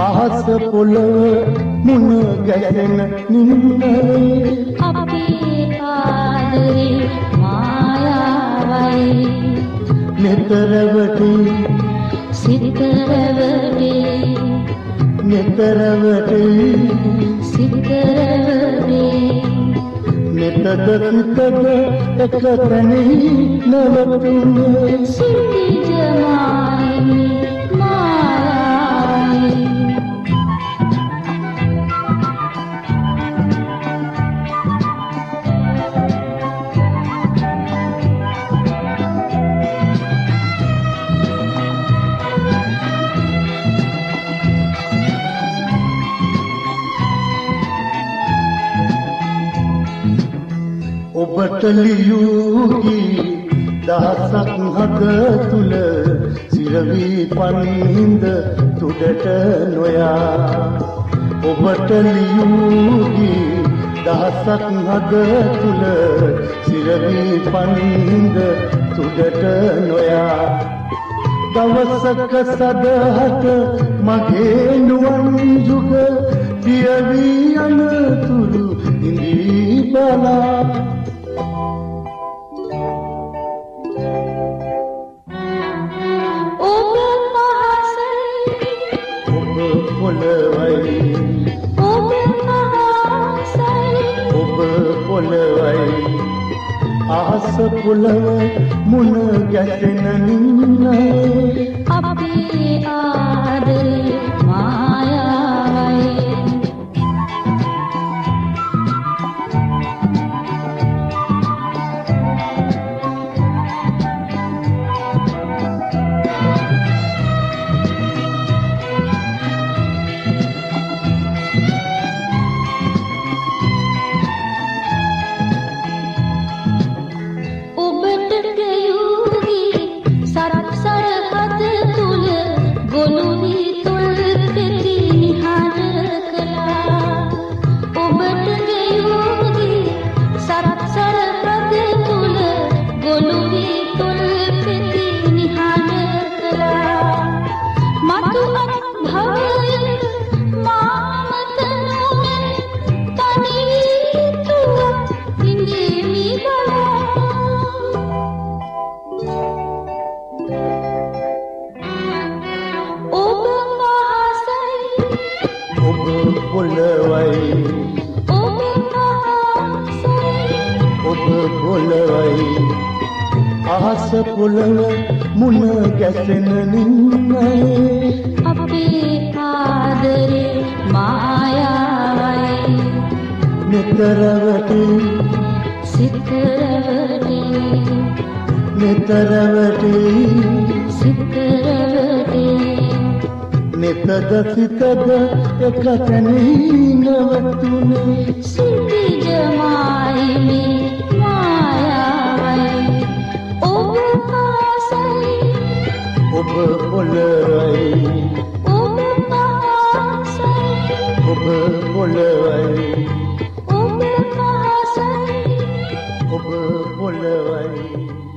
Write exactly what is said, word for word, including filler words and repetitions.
අහස පොළව මුණ ගැසෙන නින්නයි අපේ ආදරේ මායාවයි නිතරවටි සිතරවටි නිතරවටි සිතරවටි නිතද සිතද එකතැනි නවතුනේ සිටි ජමායි මායාවයි ඔබට ලියූහි දහසක් හද තුල සිරවි පන්හිඳ තුඩට නොයා ඔබට ලියූහි දහසක් හද තුල සිරවි පන්හිඳ තුඩට නොයා දවසක සදහට මගේ නුවන් යුග පියවි අනතුරු ඉඳී බලා පොළවයි ඔබ මහසයි ඔබ පොළවයි අහස පොළව මුණ ගැසෙන නින්නයි අපේ ආදරේ මායාවයි පොළවයි ඔබ මහසයි ඔබ පොළවයි අහස පොළව මුණ ගැසෙන නින්නයි අපේ ආදරේ මායාවයි නිතරවටි සිතරවටි නිතරවටි සිතරවටි නිතද සිතද එකතැනි නවතුනේ සිටි ජමායි මායාවයි ඔබ ආසයි ඔබ පොළවයි ඔබ ආසයි ඔබ පොළවයි ඔබ ආසයි ඔබ පොළවයි